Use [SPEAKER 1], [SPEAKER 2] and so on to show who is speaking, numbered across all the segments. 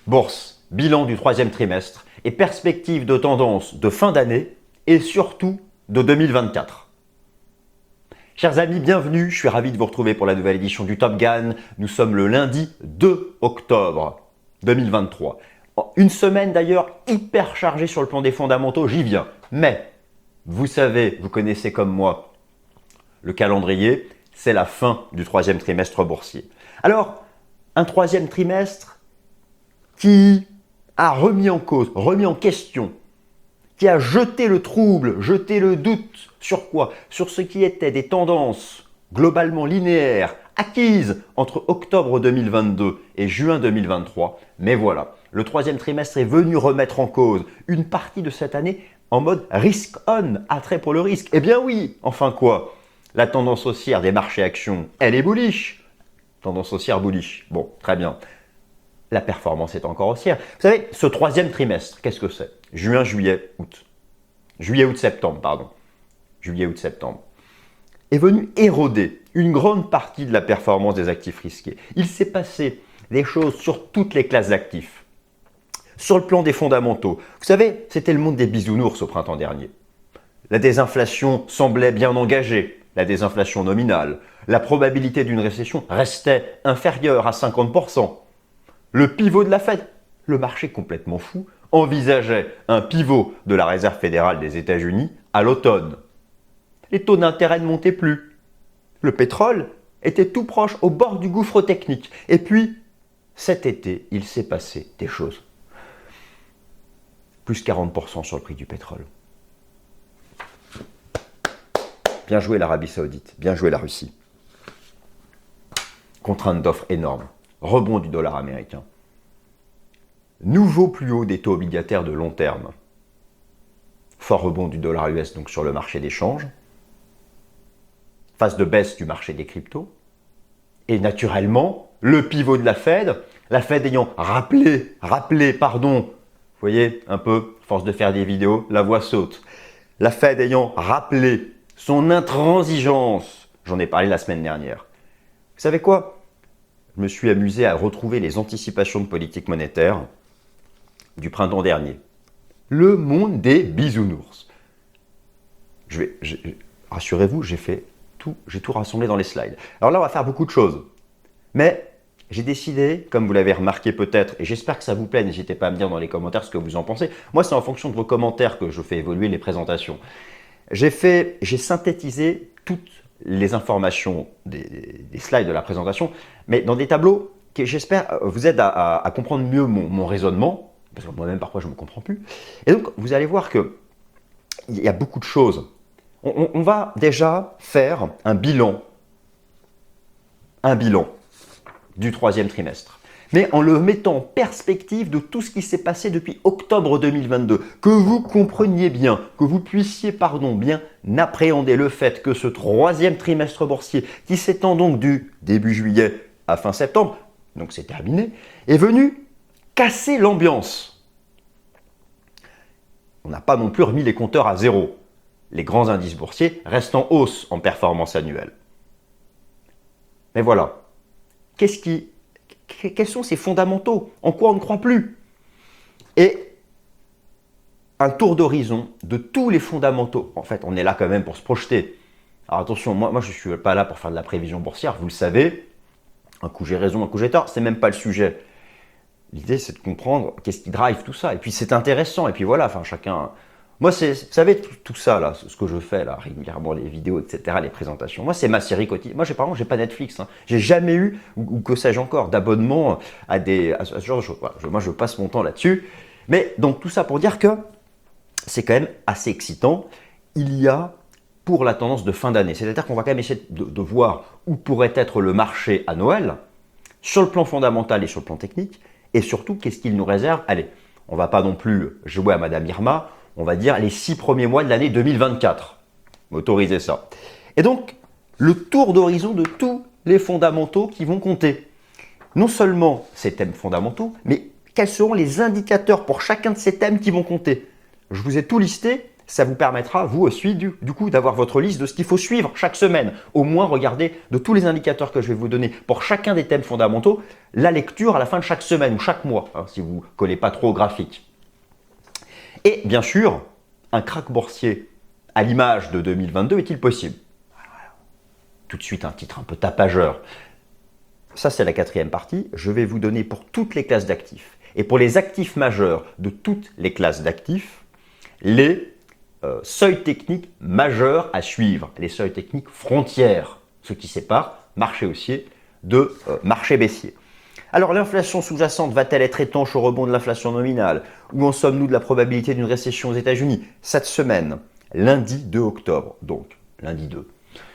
[SPEAKER 1] Bourse, bilan du troisième trimestre et perspectives de tendance de fin d'année et surtout de 2024. Chers amis, bienvenue, je suis ravi de vous retrouver pour la nouvelle édition du Top Gun. Nous sommes le lundi 2 octobre 2023. Une semaine d'ailleurs hyper chargée sur le plan des fondamentaux, j'y viens. Mais, vous savez, vous connaissez comme moi le calendrier, c'est la fin du troisième trimestre boursier. Alors, un troisième trimestre qui a remis en cause, remis en question, qui a jeté le trouble, jeté le doute sur quoi? Sur ce qui était des tendances globalement linéaires, acquises entre octobre 2022 et juin 2023. Mais voilà, le troisième trimestre est venu remettre en cause une partie de cette année en mode risk-on, attrait pour le risque. Eh bien oui, enfin quoi? La tendance haussière des marchés actions, elle est bullish. Tendance haussière bullish. Bon, très bien. La performance est encore haussière. Vous savez, ce troisième trimestre, qu'est-ce que c'est? Juin, juillet, août. Juillet, août, septembre, pardon. Juillet, août, septembre. Est venu éroder une grande partie de la performance des actifs risqués. Il s'est passé des choses sur toutes les classes d'actifs. Sur le plan des fondamentaux. Vous savez, c'était le monde des bisounours au printemps dernier. La désinflation semblait bien engagée, la désinflation nominale. La probabilité d'une récession restait inférieure à 50%. Le pivot de la Fed, le marché complètement fou, envisageait un pivot de la Réserve fédérale des États-Unis à l'automne. Les taux d'intérêt ne montaient plus. Le pétrole était tout proche, au bord du gouffre technique. Et puis, cet été, il s'est passé des choses. Plus 40% sur le prix du pétrole. Bien joué l'Arabie Saoudite, bien joué la Russie. Contrainte d'offres énorme. Rebond du dollar américain. Nouveau plus haut des taux obligataires de long terme. Fort rebond du dollar US donc sur le marché des changes. Phase de baisse du marché des cryptos. Et naturellement, le pivot de la Fed ayant rappelé, vous voyez un peu, force de faire des vidéos, la voix saute. La Fed ayant rappelé son intransigeance, j'en ai parlé la semaine dernière. Vous savez quoi? Je me suis amusé à retrouver les anticipations de politique monétaire du printemps dernier. Le monde des bisounours. Rassurez-vous, j'ai tout rassemblé dans les slides. Alors là, on va faire beaucoup de choses. Mais j'ai décidé, comme vous l'avez remarqué peut-être, et j'espère que ça vous plaît, n'hésitez pas à me dire dans les commentaires ce que vous en pensez. Moi, c'est en fonction de vos commentaires que je fais évoluer les présentations. J'ai synthétisé toutes les informations des slides de la présentation, mais dans des tableaux qui, j'espère, vous aident à comprendre mieux mon raisonnement, parce que moi-même, parfois, je ne me comprends plus. Et donc, vous allez voir qu'il y a beaucoup de choses. On va déjà faire un bilan du troisième trimestre, mais en le mettant en perspective de tout ce qui s'est passé depuis octobre 2022, que vous compreniez bien, que vous puissiez, bien appréhender le fait que ce troisième trimestre boursier, qui s'étend donc du début juillet à fin septembre, donc c'est terminé, est venu casser l'ambiance. On n'a pas non plus remis les compteurs à zéro. Les grands indices boursiers restent en hausse en performance annuelle. Mais voilà, quels sont ces fondamentaux? En quoi on ne croit plus? Et un tour d'horizon de tous les fondamentaux. En fait, on est là quand même pour se projeter. Alors attention, moi je ne suis pas là pour faire de la prévision boursière, vous le savez. Un coup j'ai raison, un coup j'ai tort, c'est même pas le sujet. L'idée, c'est de comprendre qu'est-ce qui drive tout ça. Et puis, c'est intéressant. Et puis, voilà, enfin, chacun... Moi, vous savez, tout ça, là, ce que je fais, là, régulièrement, les vidéos, etc., les présentations. Moi, c'est ma série quotidienne. Moi, par exemple, j'ai pas Netflix. Hein. J'ai jamais eu, ou que sais-je encore, d'abonnement à ce genre de choses. Voilà, moi, je passe mon temps là-dessus. Mais, donc, tout ça pour dire que c'est quand même assez excitant. Il y a, pour la tendance de fin d'année, c'est-à-dire qu'on va quand même essayer de voir où pourrait être le marché à Noël, sur le plan fondamental et sur le plan technique. Et surtout, qu'est-ce qu'il nous réserve? Allez, on ne va pas non plus jouer à Madame Irma, on va dire les 6 premiers mois de l'année 2024. M'autorisez ça. Et donc, le tour d'horizon de tous les fondamentaux qui vont compter. Non seulement ces thèmes fondamentaux, mais quels seront les indicateurs pour chacun de ces thèmes qui vont compter? Je vous ai tout listé, ça vous permettra, vous aussi, du coup, d'avoir votre liste de ce qu'il faut suivre chaque semaine. Au moins, regardez de tous les indicateurs que je vais vous donner pour chacun des thèmes fondamentaux, la lecture à la fin de chaque semaine ou chaque mois, hein, si vous ne collez pas trop au graphique. Et bien sûr, un krach boursier à l'image de 2022 est-il possible? Tout de suite, un titre un peu tapageur. Ça, c'est la quatrième partie. Je vais vous donner pour toutes les classes d'actifs et pour les actifs majeurs de toutes les classes d'actifs, les seuils techniques majeurs à suivre, les seuils techniques frontières, ce qui sépare marché haussier de marché baissier. Alors l'inflation sous-jacente va-t-elle être étanche au rebond de l'inflation nominale? Où en sommes-nous de la probabilité d'une récession aux États-Unis? Cette semaine, lundi 2 octobre, donc lundi 2,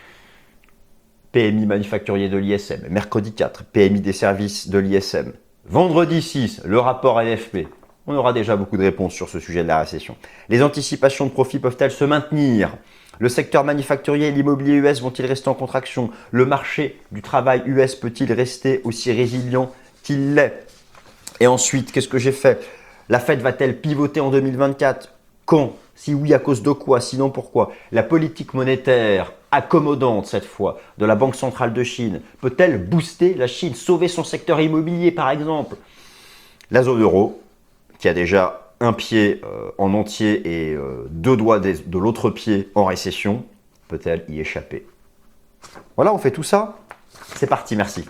[SPEAKER 1] PMI manufacturier de l'ISM, mercredi 4, PMI des services de l'ISM, vendredi 6, le rapport LFP. On aura déjà beaucoup de réponses sur ce sujet de la récession. Les anticipations de profit peuvent-elles se maintenir? Le secteur manufacturier et l'immobilier US vont-ils rester en contraction? Le marché du travail US peut-il rester aussi résilient qu'il l'est? Et ensuite, qu'est-ce que j'ai fait? La Fed va-t-elle pivoter en 2024? Quand? Si oui, à cause de quoi? Sinon, pourquoi? La politique monétaire accommodante cette fois de la Banque centrale de Chine peut-elle booster la Chine, sauver son secteur immobilier par exemple? La zone euro, qui a déjà un pied en entier et deux doigts de l'autre pied en récession, peut-elle y échapper? Voilà, on fait tout ça. C'est parti, merci.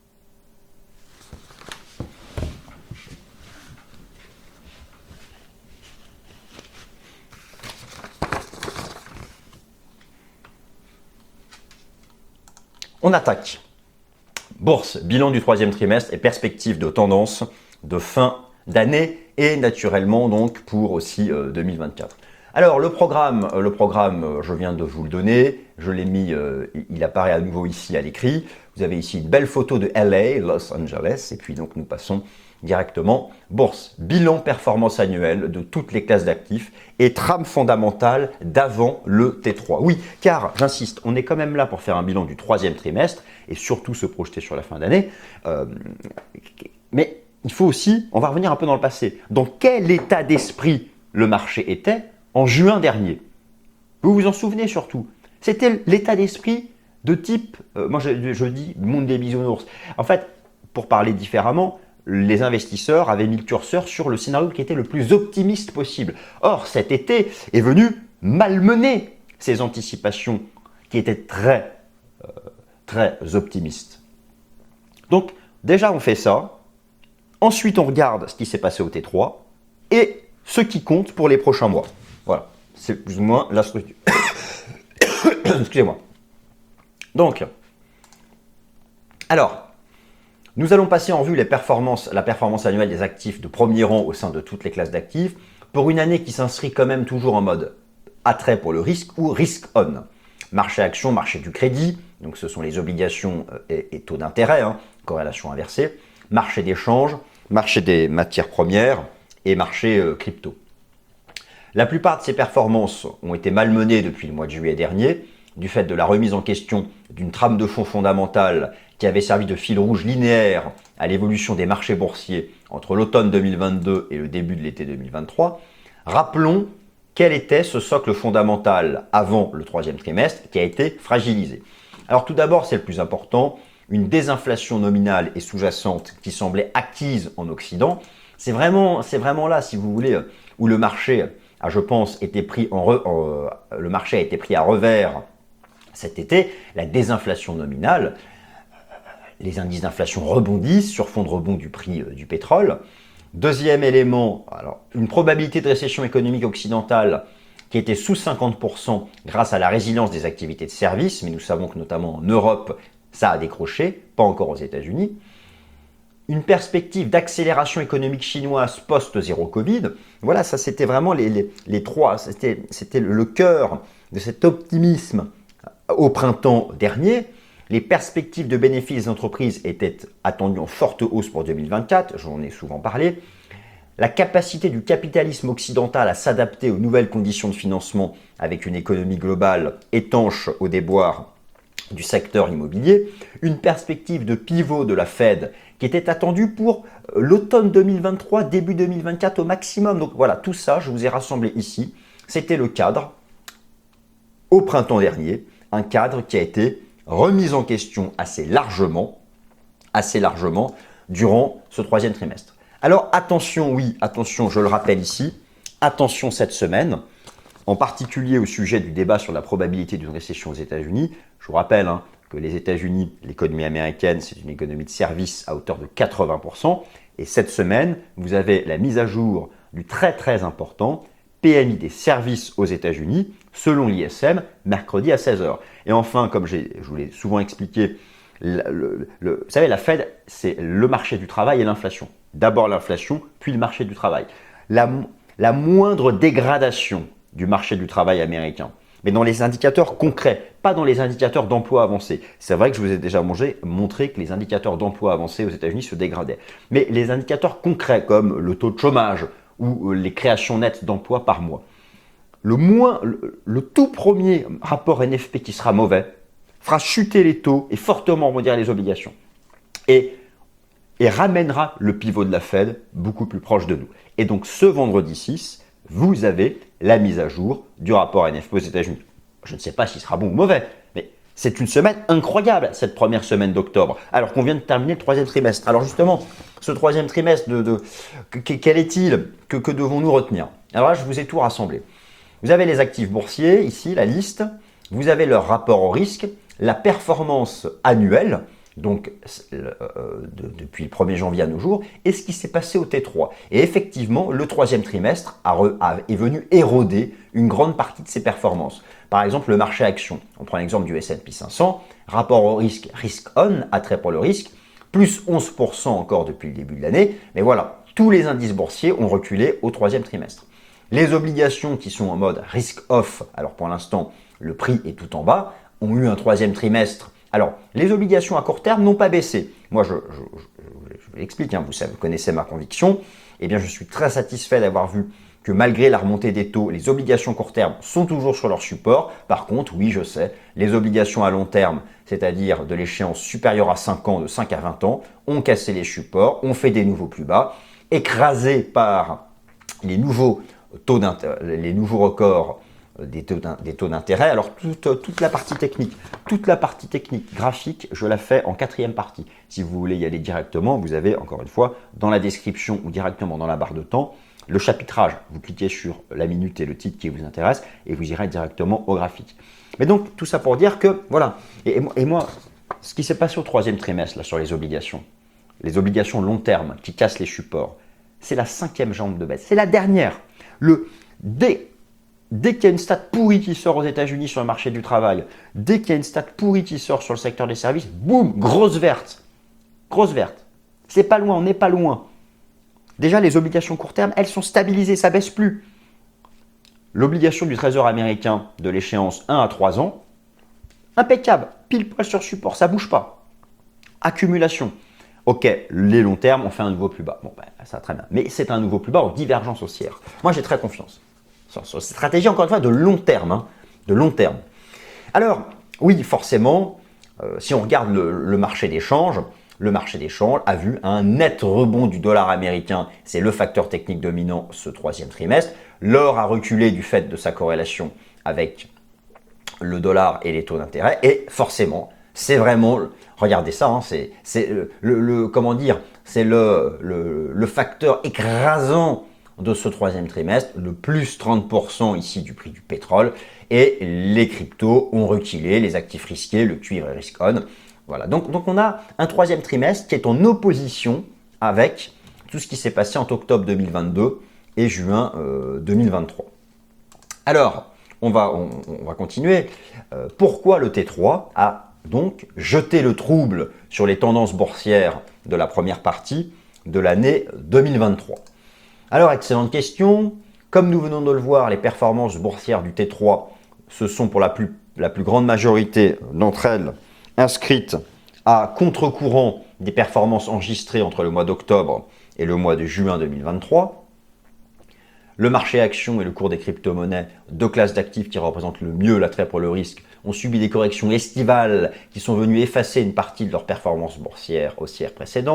[SPEAKER 1] On attaque. Bourse, bilan du troisième trimestre et perspective de tendance de fin d'année et naturellement donc pour aussi 2024. Alors le programme, je viens de vous le donner, je l'ai mis, il apparaît à nouveau ici à l'écrit. Vous avez ici une belle photo de LA, Los Angeles, et puis donc nous passons directement. Bourse, bilan performance annuelle de toutes les classes d'actifs et trame fondamentale d'avant le T3. Oui, car j'insiste, on est quand même là pour faire un bilan du troisième trimestre et surtout se projeter sur la fin d'année. Mais il faut aussi, on va revenir un peu dans le passé. Dans quel état d'esprit le marché était en juin dernier? Vous vous en souvenez surtout? C'était l'état d'esprit de type, moi je dis monde des bisounours. En fait, pour parler différemment, les investisseurs avaient mis le curseur sur le scénario qui était le plus optimiste possible. Or, cet été est venu malmener ces anticipations qui étaient très optimistes. Donc, déjà on fait ça. Ensuite, on regarde ce qui s'est passé au T3 et ce qui compte pour les prochains mois. Voilà, c'est plus ou moins la structure. Excusez-moi. Donc, alors, nous allons passer en vue la performance annuelle des actifs de premier rang au sein de toutes les classes d'actifs pour une année qui s'inscrit quand même toujours en mode attrait pour le risque ou risk on. Marché action, marché du crédit, donc ce sont les obligations et taux d'intérêt, corrélation inversée, marché d'échange, marché des matières premières et marché crypto. La plupart de ces performances ont été malmenées depuis le mois de juillet dernier, du fait de la remise en question d'une trame de fond fondamentale qui avait servi de fil rouge linéaire à l'évolution des marchés boursiers entre l'automne 2022 et le début de l'été 2023. Rappelons quel était ce socle fondamental avant le troisième trimestre qui a été fragilisé. Alors tout d'abord, c'est le plus important, une désinflation nominale et sous-jacente qui semblait acquise en Occident. C'est vraiment là, si vous voulez, où le marché a, je pense, le marché a été pris à revers cet été. La désinflation nominale, les indices d'inflation rebondissent sur fond de rebond du prix du pétrole. Deuxième élément, alors, une probabilité de récession économique occidentale qui était sous 50% grâce à la résilience des activités de services, mais nous savons que notamment en Europe, ça a décroché, pas encore aux États-Unis. Une perspective d'accélération économique chinoise post-zéro Covid. Voilà, ça c'était vraiment les trois, c'était le cœur de cet optimisme au printemps dernier. Les perspectives de bénéfices des entreprises étaient attendues en forte hausse pour 2024, j'en ai souvent parlé. La capacité du capitalisme occidental à s'adapter aux nouvelles conditions de financement avec une économie globale étanche aux déboires du secteur immobilier, une perspective de pivot de la Fed qui était attendue pour l'automne 2023, début 2024 au maximum. Donc voilà, tout ça, je vous ai rassemblé ici C'était le cadre au printemps dernier, un cadre qui a été remis en question assez largement durant ce troisième trimestre. Alors attention, oui, attention, je le rappelle ici, attention cette semaine, en particulier au sujet du débat sur la probabilité d'une récession aux États-Unis. Je vous rappelle que les États-Unis, l'économie américaine, c'est une économie de services à hauteur de 80%. Et cette semaine, vous avez la mise à jour du très important PMI des services aux États-Unis, selon l'ISM, mercredi à 16 h. Et enfin, comme je vous l'ai souvent expliqué, vous savez, la Fed, c'est le marché du travail et l'inflation. D'abord l'inflation, puis le marché du travail. La moindre dégradation du marché du travail américain, mais dans les indicateurs concrets, pas dans les indicateurs d'emploi avancés. C'est vrai que je vous ai déjà montré que les indicateurs d'emploi avancés aux États-Unis se dégradaient. Mais les indicateurs concrets, comme le taux de chômage ou les créations nettes d'emplois par mois, le tout premier rapport NFP qui sera mauvais fera chuter les taux et fortement rebondir les obligations. Et ramènera le pivot de la Fed beaucoup plus proche de nous. Et donc ce vendredi 6, vous avez la mise à jour du rapport NFP aux États-Unis. Je ne sais pas s'il sera bon ou mauvais, mais c'est une semaine incroyable, cette première semaine d'octobre, alors qu'on vient de terminer le troisième trimestre. Alors justement, ce troisième trimestre, quel est-il? Que devons-nous retenir? Alors là, je vous ai tout rassemblé. Vous avez les actifs boursiers, ici, la liste. Vous avez leur rapport au risque, la performance annuelle, donc depuis le 1er janvier à nos jours, et ce qui s'est passé au T3. Et effectivement, le troisième trimestre est venu éroder une grande partie de ses performances. Par exemple, le marché action. On prend l'exemple du S&P 500, rapport au risque, risk on, attrait pour le risque, plus 11% encore depuis le début de l'année. Mais voilà, tous les indices boursiers ont reculé au troisième trimestre. Les obligations qui sont en mode risk off, alors pour l'instant, le prix est tout en bas, ont eu un troisième trimestre. Alors, les obligations à court terme n'ont pas baissé. Moi, je vous l'explique, vous connaissez ma conviction. Eh bien, je suis très satisfait d'avoir vu que malgré la remontée des taux, les obligations court terme sont toujours sur leur support. Par contre, oui, je sais, les obligations à long terme, c'est-à-dire de l'échéance supérieure à 5 ans, de 5 à 20 ans, ont cassé les supports, ont fait des nouveaux plus bas, écrasés par les nouveaux records des taux d'intérêt. Alors toute la partie technique graphique, je la fais en quatrième partie. Si vous voulez y aller directement, vous avez encore une fois dans la description ou directement dans la barre de temps le chapitrage. Vous cliquez sur la minute et le titre qui vous intéresse et vous irez directement au graphique. Mais donc tout ça pour dire que voilà. Et moi, ce qui s'est passé au troisième trimestre là, sur les obligations long terme qui cassent les supports, c'est la 5e jambe de baisse. C'est la dernière. Dès qu'il y a une stat pourrie qui sort aux États-Unis sur le marché du travail, dès qu'il y a une stat pourrie qui sort sur le secteur des services, boum, grosse verte. Grosse verte. C'est pas loin, on n'est pas loin. Déjà, les obligations court terme, elles sont stabilisées, ça ne baisse plus. L'obligation du Trésor américain de l'échéance 1 à 3 ans, impeccable, pile poil sur support, ça ne bouge pas. Accumulation. Ok, les longs termes, on fait un nouveau plus bas. Bon, ça très bien. Mais c'est un nouveau plus bas en divergence haussière. Moi, j'ai très confiance. Sur cette stratégie, encore une fois, de long terme. De long terme. Alors, oui, forcément, si on regarde le marché d'échange, le marché d'échange a vu un net rebond du dollar américain. C'est le facteur technique dominant ce troisième trimestre. L'or a reculé du fait de sa corrélation avec le dollar et les taux d'intérêt. Et forcément, c'est vraiment, regardez ça, c'est comment dire, c'est le facteur écrasant de ce troisième trimestre, le plus 30% ici du prix du pétrole, et les cryptos ont reculé, les actifs risqués, le cuivre et risk on. Voilà, donc on a un troisième trimestre qui est en opposition avec tout ce qui s'est passé entre octobre 2022 et juin 2023. Alors, on va continuer. Pourquoi le T3 a donc jeté le trouble sur les tendances boursières de la première partie de l'année 2023? Alors, excellente question. Comme nous venons de le voir, les performances boursières du T3, ce sont pour la plus grande majorité d'entre elles inscrites à contre-courant des performances enregistrées entre le mois d'octobre et le mois de juin 2023. Le marché action et le cours des crypto-monnaies, deux classes d'actifs qui représentent le mieux l'attrait pour le risque, ont subi des corrections estivales qui sont venues effacer une partie de leur performance boursière haussière précédente.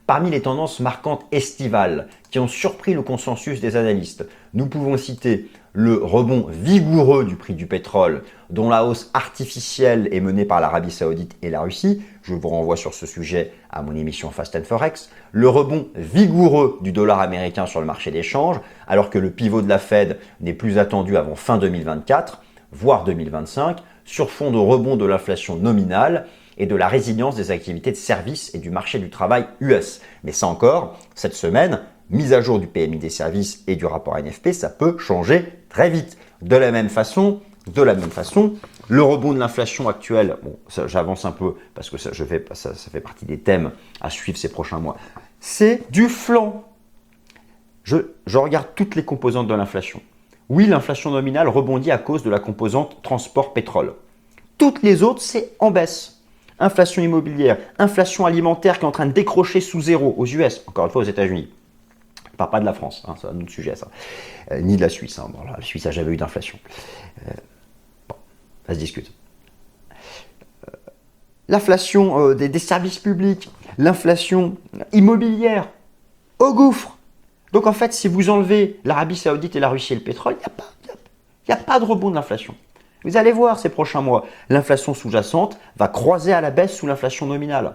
[SPEAKER 1] Parmi les tendances marquantes estivales qui ont surpris le consensus des analystes, nous pouvons citer le rebond vigoureux du prix du pétrole, dont la hausse artificielle est menée par l'Arabie Saoudite et la Russie. Je vous renvoie sur ce sujet à mon émission Fast and Forex. Le rebond vigoureux du dollar américain sur le marché des changes, alors que le pivot de la Fed n'est plus attendu avant fin 2024, voire 2025, sur fond de rebond de l'inflation nominale et de la résilience des activités de services et du marché du travail US. Mais ça encore, cette semaine, mise à jour du PMI des services et du rapport NFP, ça peut changer très vite. De la même façon, le rebond de l'inflation actuelle, bon, j'avance un peu parce que ça fait partie des thèmes à suivre ces prochains mois, c'est du flanc. Je regarde toutes les composantes de l'inflation. Oui, l'inflation nominale rebondit à cause de la composante transport pétrole. Toutes les autres, c'est en baisse. Inflation immobilière, inflation alimentaire qui est en train de décrocher sous zéro aux US, encore une fois aux États-Unis. Je ne parle pas de la France, c'est un autre sujet ça. Ni de la Suisse. Bon, la Suisse n'a jamais eu d'inflation. Bon, ça se discute. L'inflation des services publics, l'inflation immobilière, au gouffre. Donc en fait, si vous enlevez l'Arabie Saoudite et la Russie et le pétrole, il n'y a pas de rebond de l'inflation. Vous allez voir ces prochains mois, l'inflation sous-jacente va croiser à la baisse sous l'inflation nominale.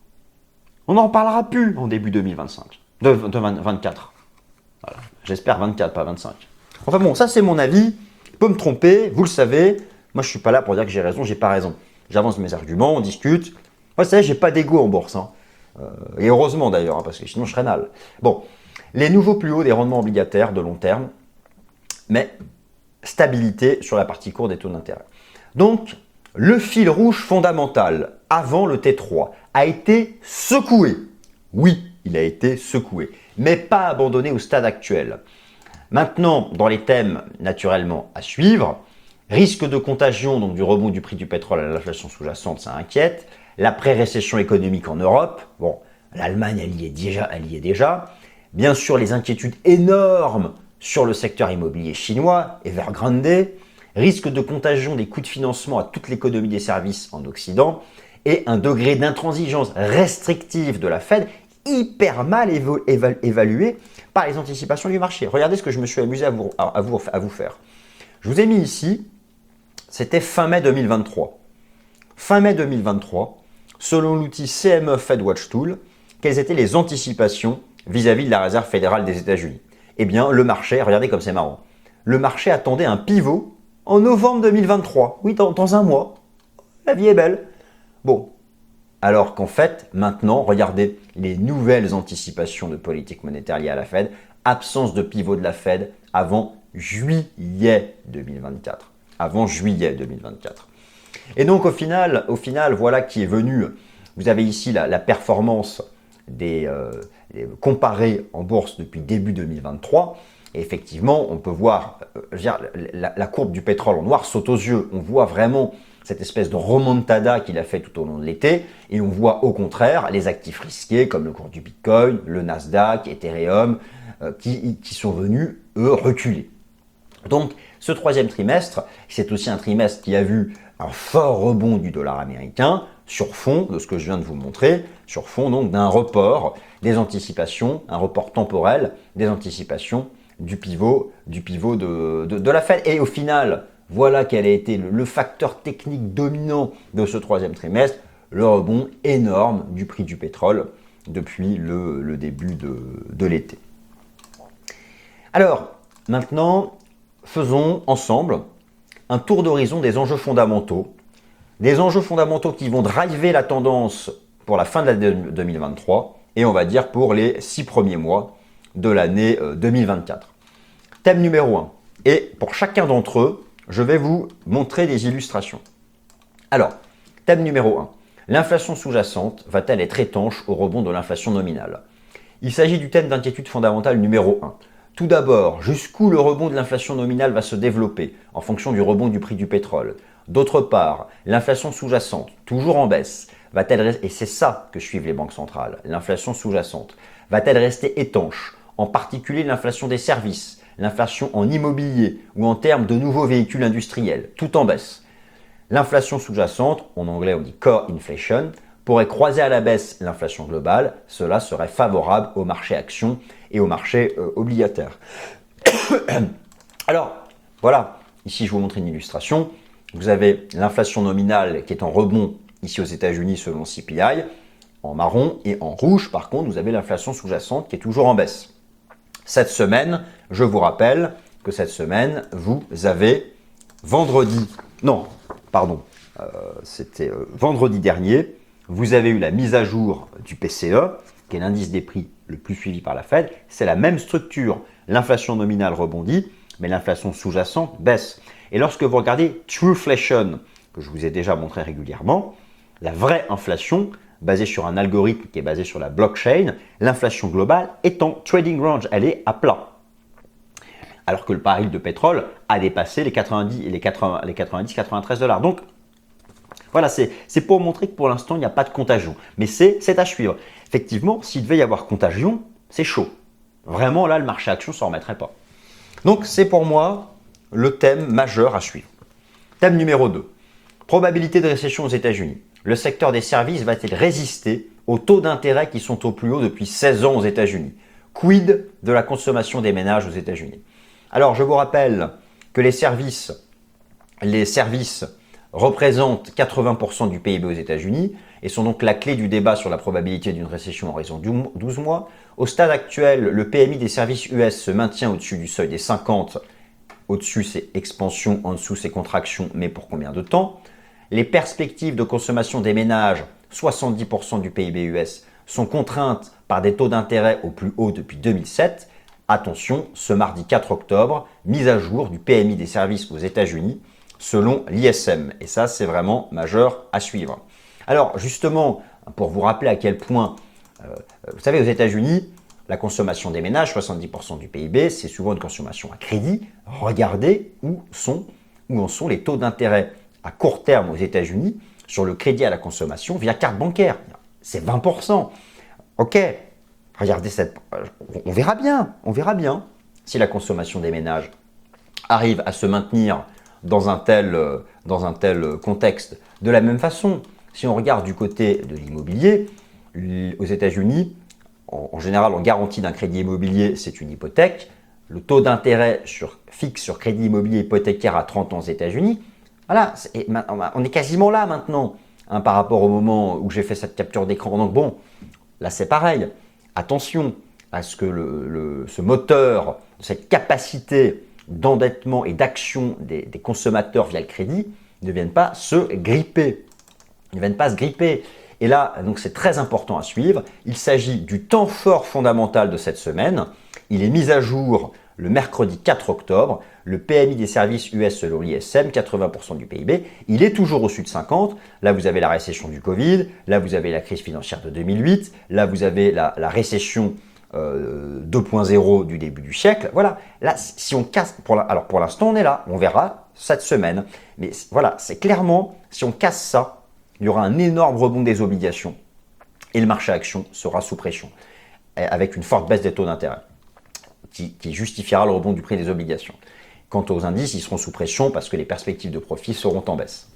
[SPEAKER 1] On n'en parlera plus en début 2025, de 24. Voilà. J'espère 24, pas 25. Enfin bon, ça c'est mon avis. Je peux me tromper, vous le savez. Moi je ne suis pas là pour dire que j'ai raison, j'ai pas raison. J'avance mes arguments, on discute. Moi, vous savez, j'ai pas d'ego en bourse. Et heureusement d'ailleurs, parce que sinon je serais mal. Bon, les nouveaux plus hauts des rendements obligataires de long terme, mais stabilité sur la partie courte des taux d'intérêt. Donc, le fil rouge fondamental avant le T3 a été secoué. Oui, il a été secoué, mais pas abandonné au stade actuel. Maintenant, dans les thèmes naturellement à suivre, risque de contagion, donc du rebond du prix du pétrole à l'inflation sous-jacente, ça inquiète. L'après-récession économique en Europe, bon, l'Allemagne, elle y est déjà. Bien sûr, les inquiétudes énormes sur le secteur immobilier chinois, Evergrande, risque de contagion des coûts de financement à toute l'économie des services en Occident et un degré d'intransigeance restrictive de la Fed hyper mal évalué par les anticipations du marché. Regardez ce que je me suis amusé à vous faire. Je vous ai mis ici, c'était fin mai 2023. Fin mai 2023, selon l'outil CME Fed Watch Tool, quelles étaient les anticipations vis-à-vis de la Réserve fédérale des États-Unis? Eh bien, le marché, regardez comme c'est marrant, le marché attendait un pivot en novembre 2023. Oui, dans un mois. La vie est belle. Bon, alors qu'en fait, maintenant, regardez les nouvelles anticipations de politique monétaire liées à la Fed, absence de pivot de la Fed avant juillet 2024. Avant juillet 2024. Et donc, au final, voilà qui est venu. Vous avez ici la performance comparée en bourse depuis début 2023. Et effectivement, on peut voir la courbe du pétrole en noir saute aux yeux. On voit vraiment cette espèce de remontada qu'il a fait tout au long de l'été. Et on voit au contraire les actifs risqués comme le cours du Bitcoin, le Nasdaq, Ethereum, qui sont venus, eux, reculer. Donc, ce troisième trimestre, c'est aussi un trimestre qui a vu un fort rebond du dollar américain sur fond de ce que je viens de vous montrer, sur fond donc d'un report des anticipations, un report temporel des anticipations du pivot de la Fed. Et au final, voilà quel a été le facteur technique dominant de ce troisième trimestre, le rebond énorme du prix du pétrole depuis le début de l'été. Alors, maintenant, faisons ensemble un tour d'horizon des enjeux fondamentaux qui vont driver la tendance pour la fin de l'année 2023 et on va dire pour les 6 premiers mois de l'année 2024. Thème numéro 1. Et pour chacun d'entre eux, je vais vous montrer des illustrations. Alors, thème numéro 1. L'inflation sous-jacente va-t-elle être étanche au rebond de l'inflation nominale? Il s'agit du thème d'inquiétude fondamentale numéro 1. Tout d'abord, jusqu'où le rebond de l'inflation nominale va se développer en fonction du rebond du prix du pétrole. D'autre part, l'inflation sous-jacente, toujours en baisse, va-t-elle, et c'est ça que suivent les banques centrales, l'inflation sous-jacente, va-t-elle rester étanche, en particulier l'inflation des services, l'inflation en immobilier ou en termes de nouveaux véhicules industriels, tout en baisse. L'inflation sous-jacente, en anglais on dit core inflation, pourrait croiser à la baisse l'inflation globale, cela serait favorable au marché actions et au marché obligataire. Alors, voilà, ici je vous montre une illustration. Vous avez l'inflation nominale qui est en rebond ici aux États-Unis selon le CPI, en marron, et en rouge, par contre, vous avez l'inflation sous-jacente qui est toujours en baisse. Cette semaine, je vous rappelle que cette semaine, vous avez c'était vendredi dernier, vous avez eu la mise à jour du PCE, qui est l'indice des prix le plus suivi par la Fed. C'est la même structure. L'inflation nominale rebondit, mais l'inflation sous-jacente baisse. Et lorsque vous regardez Trueflation, que je vous ai déjà montré régulièrement, la vraie inflation, basée sur un algorithme qui est basé sur la blockchain, l'inflation globale est en trading range, elle est à plat. Alors que le baril de pétrole a dépassé les 90-93 dollars. Donc, voilà, c'est pour montrer que pour l'instant, il n'y a pas de contagion. Mais c'est à suivre. Effectivement, s'il devait y avoir contagion, c'est chaud. Vraiment, là, le marché action ne s'en remettrait pas. Donc, c'est pour moi le thème majeur à suivre. Thème numéro 2. Probabilité de récession aux États-Unis. Le secteur des services va-t-il résister aux taux d'intérêt qui sont au plus haut depuis 16 ans aux États-Unis? Quid de la consommation des ménages aux États-Unis? Alors, je vous rappelle que les services représentent 80% du PIB aux États-Unis et sont donc la clé du débat sur la probabilité d'une récession en raison de 12 mois. Au stade actuel, le PMI des services US se maintient au-dessus du seuil des 50. Au-dessus, c'est expansion, en dessous, c'est contraction, mais pour combien de temps? Les perspectives de consommation des ménages, 70% du PIB US, sont contraintes par des taux d'intérêt au plus haut depuis 2007. Attention, ce mardi 4 octobre, mise à jour du PMI des services aux États-Unis selon l'ISM. Et ça, c'est vraiment majeur à suivre. Alors, justement, pour vous rappeler à quel point, vous savez, aux États-Unis, la consommation des ménages, 70% du PIB, c'est souvent une consommation à crédit. Regardez où en sont les taux d'intérêt à court terme aux États-Unis sur le crédit à la consommation via carte bancaire. C'est 20%. Ok, regardez on verra bien si la consommation des ménages arrive à se maintenir dans un tel contexte. De la même façon, si on regarde du côté de l'immobilier, aux États-Unis, en général, en garantie d'un crédit immobilier, c'est une hypothèque. Le taux d'intérêt fixe sur crédit immobilier hypothécaire à 30 ans aux États-Unis, voilà, on est quasiment là maintenant, par rapport au moment où j'ai fait cette capture d'écran. Donc bon, là c'est pareil. Attention à ce que ce moteur, cette capacité d'endettement et d'action des consommateurs via le crédit ne viennent pas se gripper. Et là, donc c'est très important à suivre. Il s'agit du temps fort fondamental de cette semaine. Il est mis à jour le mercredi 4 octobre. Le PMI des services US selon l'ISM, 80% du PIB, il est toujours au-dessus de 50. Là, vous avez la récession du Covid. Là, vous avez la crise financière de 2008. Là, vous avez la récession 2.0 du début du siècle. Voilà, là, si on casse, alors pour l'instant, on est là. On verra cette semaine. Mais voilà, c'est clairement, si on casse ça, il y aura un énorme rebond des obligations et le marché action sera sous pression avec une forte baisse des taux d'intérêt qui justifiera le rebond du prix des obligations. Quant aux indices, ils seront sous pression parce que les perspectives de profit seront en baisse.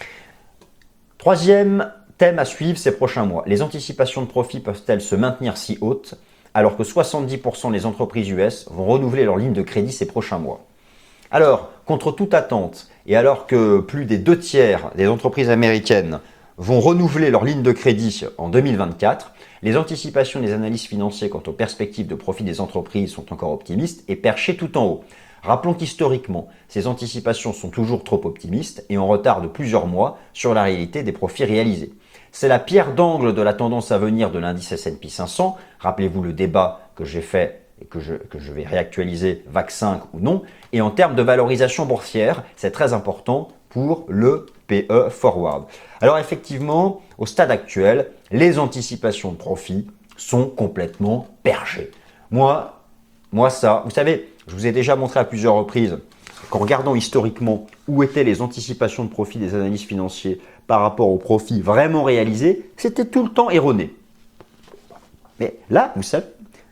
[SPEAKER 1] Troisième thème à suivre ces prochains mois. Les anticipations de profit peuvent-elles se maintenir si hautes alors que 70% des entreprises US vont renouveler leur ligne de crédit ces prochains mois? Alors, contre toute attente, et alors que plus des 2/3 des entreprises américaines vont renouveler leur ligne de crédit en 2024, les anticipations des analystes financiers quant aux perspectives de profit des entreprises sont encore optimistes et perchées tout en haut. Rappelons qu'historiquement, ces anticipations sont toujours trop optimistes et en retard de plusieurs mois sur la réalité des profits réalisés. C'est la pierre d'angle de la tendance à venir de l'indice S&P 500. Rappelez-vous le débat que j'ai fait et que je vais réactualiser, VAC 5 ou non. Et en termes de valorisation boursière, c'est très important pour le PE Forward. Alors effectivement, au stade actuel, les anticipations de profit sont complètement perchées. Moi ça, vous savez, je vous ai déjà montré à plusieurs reprises qu'en regardant historiquement où étaient les anticipations de profit des analystes financiers par rapport aux profits vraiment réalisés, c'était tout le temps erroné. Mais là, vous savez,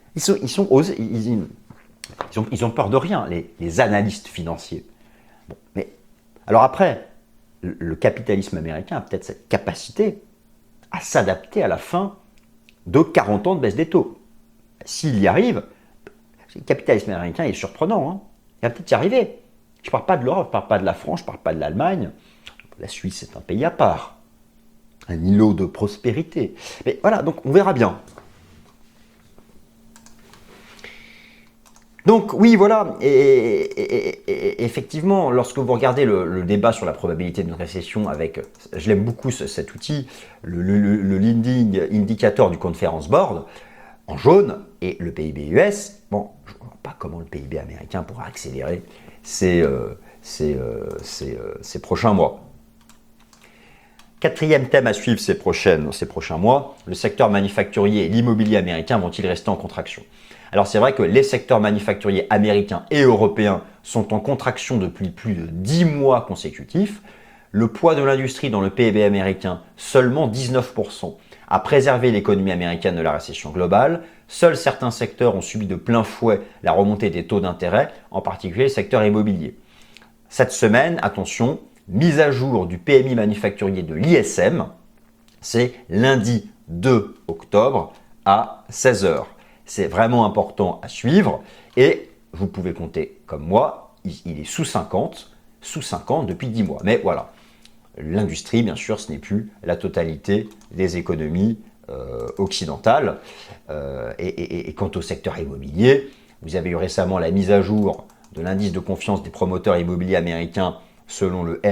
[SPEAKER 1] ils ont peur de rien, les analystes financiers. Bon, mais alors après, le capitalisme américain a peut-être cette capacité à s'adapter à la fin de 40 ans de baisse des taux. S'il y arrive, le capitalisme américain est surprenant, hein. Il va peut-être y arriver. Je ne parle pas de l'Europe, je ne parle pas de la France, je ne parle pas de l'Allemagne. La Suisse est un pays à part, un îlot de prospérité. Mais voilà, donc on verra bien. Donc oui, voilà, et effectivement, lorsque vous regardez le débat sur la probabilité d'une récession avec, je l'aime beaucoup cet outil, le leading indicator du Conference Board, en jaune, et le PIB US, bon, je ne vois pas comment le PIB américain pourra accélérer ces prochains mois. Quatrième thème à suivre ces prochains mois, le secteur manufacturier et l'immobilier américain vont-ils rester en contraction? Alors c'est vrai que les secteurs manufacturiers américains et européens sont en contraction depuis plus de 10 mois consécutifs. Le poids de l'industrie dans le PIB américain, seulement 19%, a préservé l'économie américaine de la récession globale. Seuls certains secteurs ont subi de plein fouet la remontée des taux d'intérêt, en particulier le secteur immobilier. Cette semaine, attention, mise à jour du PMI manufacturier de l'ISM, c'est lundi 2 octobre à 16 h. C'est vraiment important à suivre et vous pouvez compter comme moi, il est sous 50 depuis 10 mois. Mais voilà, l'industrie, bien sûr, ce n'est plus la totalité des économies occidentales. Et quant au secteur immobilier, vous avez eu récemment la mise à jour de l'indice de confiance des promoteurs immobiliers américains selon le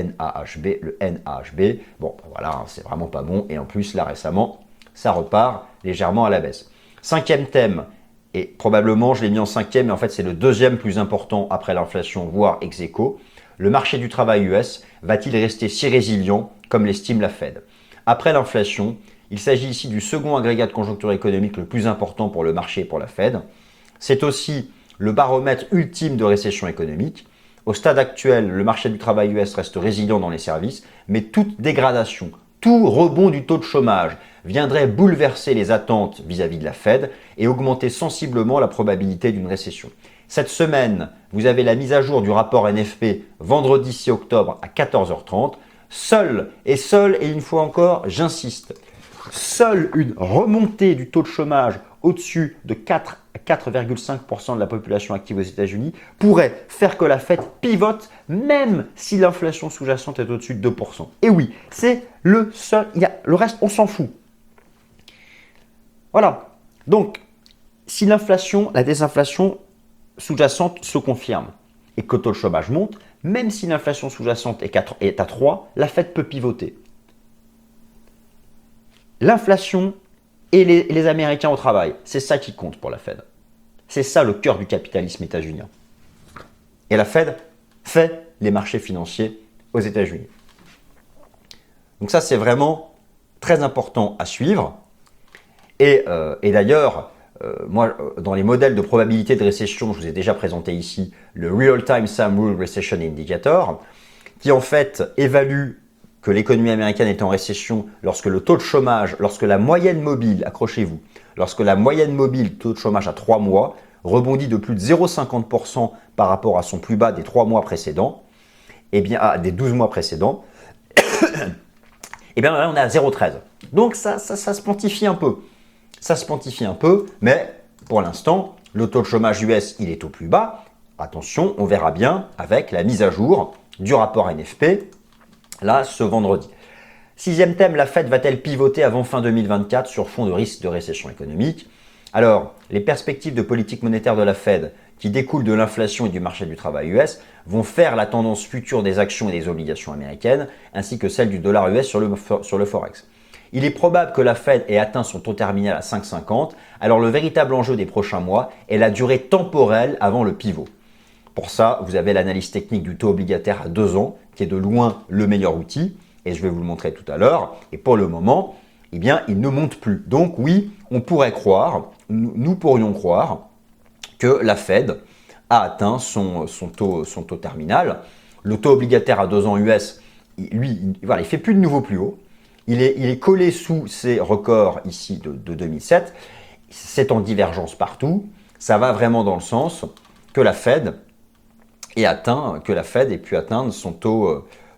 [SPEAKER 1] NAHB. Bon, voilà, c'est vraiment pas bon. Et en plus, là, récemment, ça repart légèrement à la baisse. Cinquième thème, et probablement je l'ai mis en cinquième, mais en fait c'est le deuxième plus important après l'inflation, voire ex aequo. Le marché du travail US va-t-il rester si résilient comme l'estime la Fed? Après l'inflation, il s'agit ici du second agrégat de conjoncture économique le plus important pour le marché et pour la Fed. C'est aussi le baromètre ultime de récession économique. Au stade actuel, le marché du travail US reste résilient dans les services, mais toute dégradation, tout rebond du taux de chômage viendrait bouleverser les attentes vis-à-vis de la Fed et augmenter sensiblement la probabilité d'une récession. Cette semaine, vous avez la mise à jour du rapport NFP vendredi 6 octobre à 14 h 30. Seule, et une fois encore, j'insiste, seule une remontée du taux de chômage au-dessus de 4 à 4,5% de la population active aux États-Unis pourrait faire que la Fed pivote même si l'inflation sous-jacente est au-dessus de 2%. Et oui, c'est le seul, le reste, on s'en fout. Voilà. Donc, si l'inflation, la désinflation sous-jacente se confirme et que le taux de chômage monte, même si l'inflation sous-jacente est à 3, la Fed peut pivoter. L'inflation et les Américains au travail, c'est ça qui compte pour la Fed. C'est ça le cœur du capitalisme états-unien. Et la Fed fait les marchés financiers aux États-Unis. Donc ça, c'est vraiment très important à suivre. Et d'ailleurs, moi, dans les modèles de probabilité de récession, je vous ai déjà présenté ici le Real-Time Sum Rule Recession Indicator, qui en fait évalue que l'économie américaine est en récession lorsque le taux de chômage, lorsque la moyenne mobile, accrochez-vous, lorsque la moyenne mobile taux de chômage à 3 mois rebondit de plus de 0,50% par rapport à son plus bas des 3 mois précédents, et bien des 12 mois précédents, et bien là on est à 0,13. Donc ça se quantifie un peu. Ça se quantifie un peu, mais pour l'instant, le taux de chômage US, il est au plus bas. Attention, on verra bien avec la mise à jour du rapport NFP, là, ce vendredi. Sixième thème, la Fed va-t-elle pivoter avant fin 2024 sur fond de risque de récession économique? Alors, les perspectives de politique monétaire de la Fed, qui découlent de l'inflation et du marché du travail US, vont faire la tendance future des actions et des obligations américaines, ainsi que celle du dollar US sur le Forex. Il est probable que la Fed ait atteint son taux terminal à 5,50, alors le véritable enjeu des prochains mois est la durée temporelle avant le pivot. Pour ça, vous avez l'analyse technique du taux obligataire à 2 ans, qui est de loin le meilleur outil, et je vais vous le montrer tout à l'heure. Et pour le moment, eh bien, il ne monte plus. Donc oui, on pourrait croire, nous pourrions croire, que la Fed a atteint son taux terminal. Le taux obligataire à 2 ans US, il fait plus de nouveau plus haut. Il est collé sous ces records ici de 2007. C'est en divergence partout. Ça va vraiment dans le sens que la Fed ait pu atteindre son taux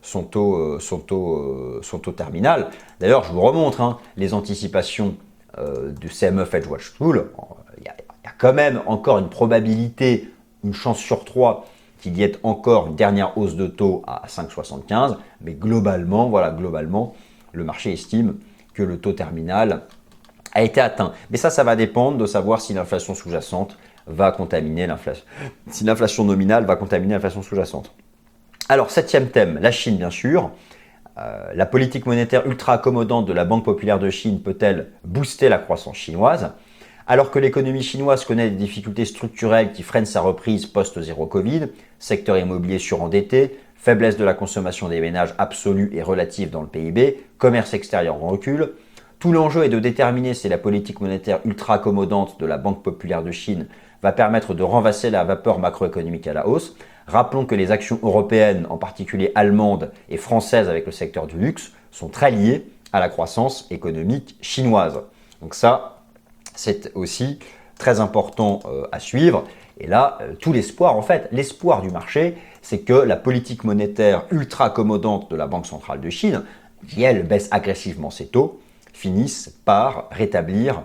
[SPEAKER 1] son taux terminal. D'ailleurs, je vous remontre les anticipations du CME Fed Watch Tool. Il y a quand même encore une probabilité, une chance sur 3 qu'il y ait encore une dernière hausse de taux à 5,75. Mais globalement, le marché estime que le taux terminal a été atteint. Mais ça va dépendre de savoir si l'inflation sous-jacente va contaminer l'inflation. Si l'inflation nominale va contaminer l'inflation sous-jacente. Alors, 7e thème, la Chine, bien sûr. La politique monétaire ultra accommodante de la Banque populaire de Chine peut-elle booster la croissance chinoise? Alors que l'économie chinoise connaît des difficultés structurelles qui freinent sa reprise post-zéro Covid, secteur immobilier surendetté, faiblesse de la consommation des ménages absolue et relative dans le PIB, commerce extérieur en recul, tout l'enjeu est de déterminer si la politique monétaire ultra accommodante de la Banque populaire de Chine va permettre de renverser la vapeur macroéconomique à la hausse. Rappelons que les actions européennes, en particulier allemandes et françaises avec le secteur du luxe, sont très liées à la croissance économique chinoise. Donc ça, c'est aussi très important à suivre. Et là, tout l'espoir, l'espoir du marché, c'est que la politique monétaire ultra accommodante de la Banque centrale de Chine, qui elle baisse agressivement ses taux, finisse par rétablir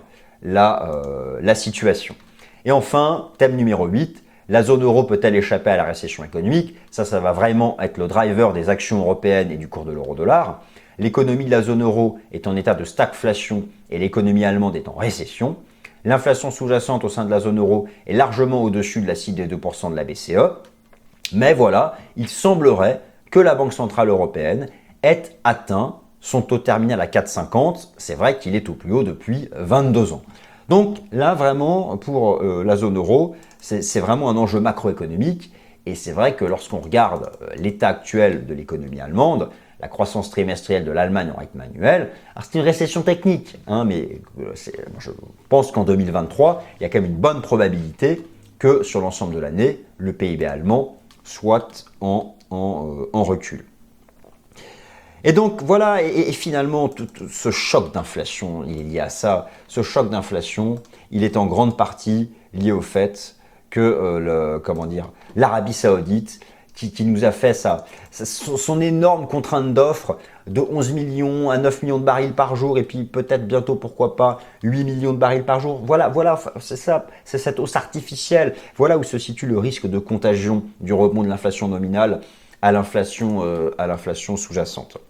[SPEAKER 1] la situation. Et enfin, thème numéro 8, la zone euro peut-elle échapper à la récession économique? Ça va vraiment être le driver des actions européennes et du cours de l'euro-dollar. L'économie de la zone euro est en état de stagflation et l'économie allemande est en récession. L'inflation sous-jacente au sein de la zone euro est largement au-dessus de la cible des 2% de la BCE. Mais voilà, il semblerait que la Banque centrale européenne ait atteint son taux terminal à 4,50. C'est vrai qu'il est au plus haut depuis 22 ans. Donc là, vraiment, pour la zone euro, c'est vraiment un enjeu macroéconomique. Et c'est vrai que lorsqu'on regarde l'état actuel de l'économie allemande, la croissance trimestrielle de l'Allemagne en rythme annuel, c'est une récession technique, mais je pense qu'en 2023, il y a quand même une bonne probabilité que sur l'ensemble de l'année, le PIB allemand soit en recul. Et donc voilà, et finalement, tout ce choc d'inflation, il est lié à ça. Ce choc d'inflation, il est en grande partie lié au fait que l'Arabie Saoudite, qui nous a fait son énorme contrainte d'offres de 11 millions à 9 millions de barils par jour, et puis peut-être bientôt, pourquoi pas, 8 millions de barils par jour. Voilà, c'est ça, c'est cette hausse artificielle. Voilà où se situe le risque de contagion du rebond de l'inflation nominale à l'inflation sous-jacente.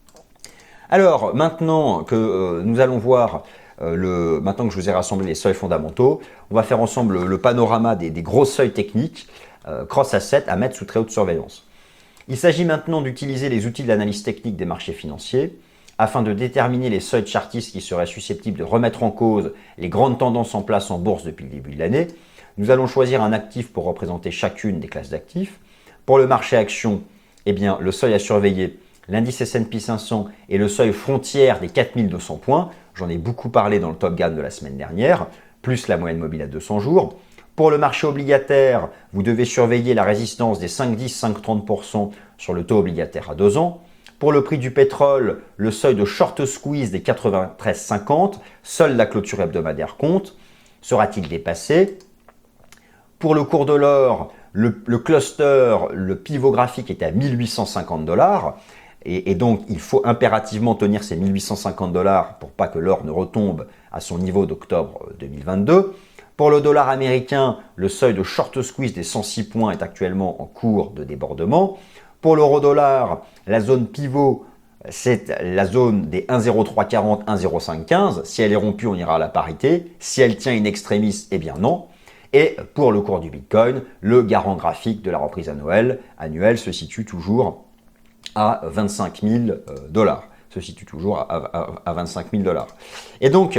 [SPEAKER 1] Alors, maintenant que nous allons voir, maintenant que je vous ai rassemblé les seuils fondamentaux, on va faire ensemble le panorama des gros seuils techniques cross-asset à mettre sous très haute surveillance. Il s'agit maintenant d'utiliser les outils de l'analyse technique des marchés financiers afin de déterminer les seuils chartistes qui seraient susceptibles de remettre en cause les grandes tendances en place en bourse depuis le début de l'année. Nous allons choisir un actif pour représenter chacune des classes d'actifs. Pour le marché action, le seuil à surveiller, l'indice S&P 500 et le seuil frontière des 4200 points. J'en ai beaucoup parlé dans le Top Gun de la semaine dernière, plus la moyenne mobile à 200 jours. Pour le marché obligataire, vous devez surveiller la résistance des 5,10-5,30% sur le taux obligataire à 2 ans. Pour le prix du pétrole, le seuil de short squeeze des 93,50, seule la clôture hebdomadaire compte. Sera-t-il dépassé? Pour le cours de l'or, le cluster, le pivot graphique est à 1850 $. Et donc, il faut impérativement tenir ces 1850 $ pour pas que l'or ne retombe à son niveau d'octobre 2022. Pour le dollar américain, le seuil de short squeeze des 106 points est actuellement en cours de débordement. Pour l'euro-dollar, la zone pivot, c'est la zone des 1,0340, 1,0515. Si elle est rompue, on ira à la parité. Si elle tient in extremis, non. Et pour le cours du Bitcoin, le garant graphique de la reprise annuelle se situe toujours à 25 000 $. Se situe toujours à 25 000 $. Et donc,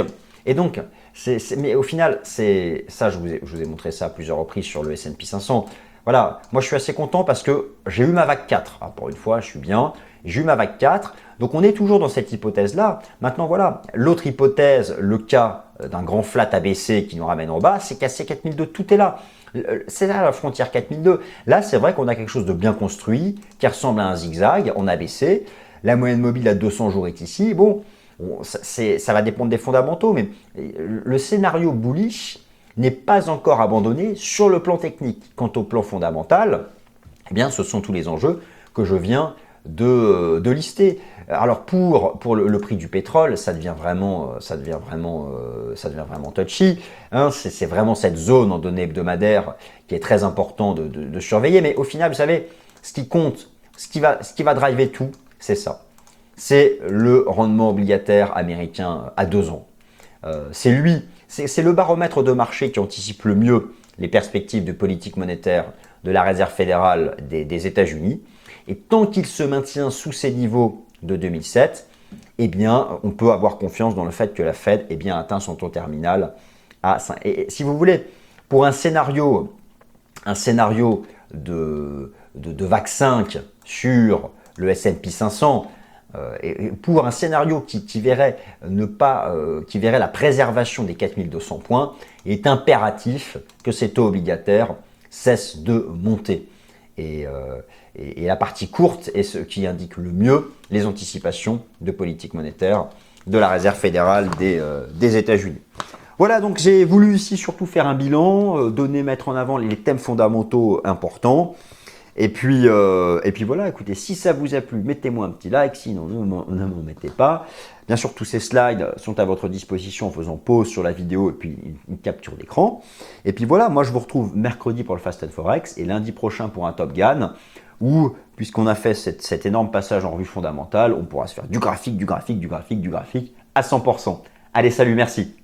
[SPEAKER 1] mais au final, c'est ça, je vous ai montré ça à plusieurs reprises sur le S&P 500. Voilà, moi je suis assez content parce que j'ai eu ma vague 4. Pour une fois, je suis bien. J'ai eu ma vague 4. Donc on est toujours dans cette hypothèse-là. Maintenant, voilà, l'autre hypothèse, le cas d'un grand flat ABC qui nous ramène en bas, c'est casser 4002. Tout est là. C'est là la frontière 4002. Là, c'est vrai qu'on a quelque chose de bien construit qui ressemble à un zigzag en ABC. La moyenne mobile à 200 jours est ici. Bon, ça va dépendre des fondamentaux, mais le scénario bullish n'est pas encore abandonné sur le plan technique. Quant au plan fondamental, ce sont tous les enjeux que je viens de lister. Alors pour le prix du pétrole, ça devient vraiment touchy. Hein, c'est vraiment cette zone en données hebdomadaires qui est très important de surveiller. Mais au final, vous savez, ce qui compte, ce qui va driver tout, c'est ça. C'est le rendement obligataire américain à 2 ans. C'est le baromètre de marché qui anticipe le mieux les perspectives de politique monétaire de la Réserve fédérale des États-Unis. Et tant qu'il se maintient sous ces niveaux de 2007, eh bien, on peut avoir confiance dans le fait que la Fed eh bien, atteint son taux terminal à 5. Et si vous voulez, pour un scénario de VAC 5 sur le S&P 500, et pour un scénario qui verrait la préservation des 4200 points, il est impératif que ces taux obligataires cessent de monter. Et la partie courte est ce qui indique le mieux les anticipations de politique monétaire de la Réserve fédérale des États-Unis. Voilà, donc j'ai voulu ici surtout faire un bilan, mettre en avant les thèmes fondamentaux importants. Et puis voilà, écoutez, si ça vous a plu, mettez-moi un petit like, sinon ne m'en mettez pas. Bien sûr, tous ces slides sont à votre disposition en faisant pause sur la vidéo et puis une capture d'écran. Et puis voilà, moi je vous retrouve mercredi pour le Fast and Forex et lundi prochain pour un Top Gun où, puisqu'on a fait cet énorme passage en revue fondamentale, on pourra se faire du graphique à 100%. Allez, salut, merci.